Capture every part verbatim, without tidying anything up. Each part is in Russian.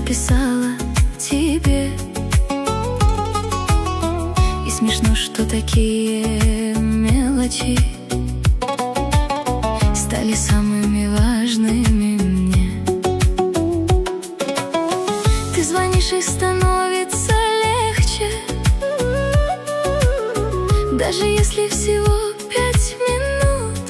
писала тебе. И смешно, что такие мелочи стали самыми важными мне. Ты звонишь, и становится легче, даже если всего пять минут.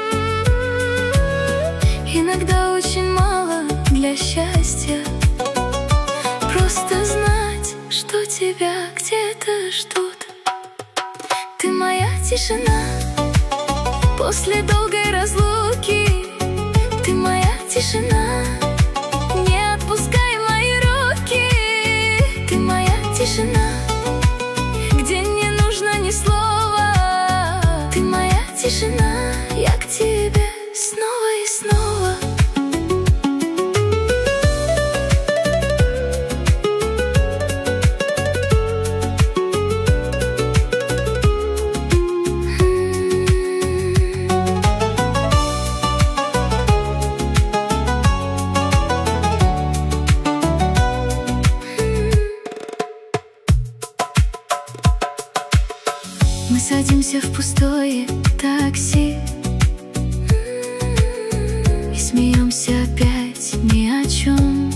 Иногда очень мало для счастья просто знать, что тебя где-то ждут. Ты моя тишина после долгой разлуки. Ты моя тишина, не отпускай мои руки. Ты моя тишина, где не нужно ни слова. Ты моя тишина, я к тебе снова и снова. Мы садимся в пустое такси и смеемся опять ни о чем.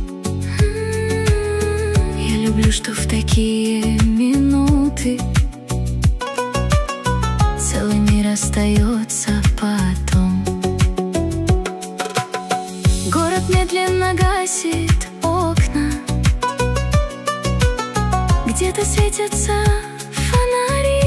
Я люблю, что в такие минуты целый мир остается потом. Город медленно гасит окна, где-то светятся фонари,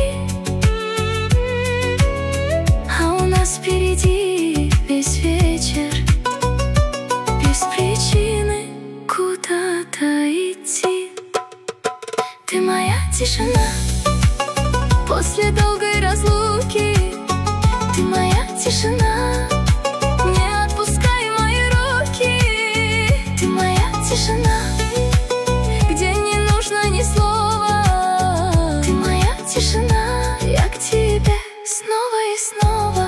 впереди весь вечер, без причины куда-то идти. Ты моя тишина после долгой разлуки. Ты моя тишина, не отпускай мои руки. Ты моя тишина, где не нужно ни слова. Ты моя тишина, я к тебе снова и снова.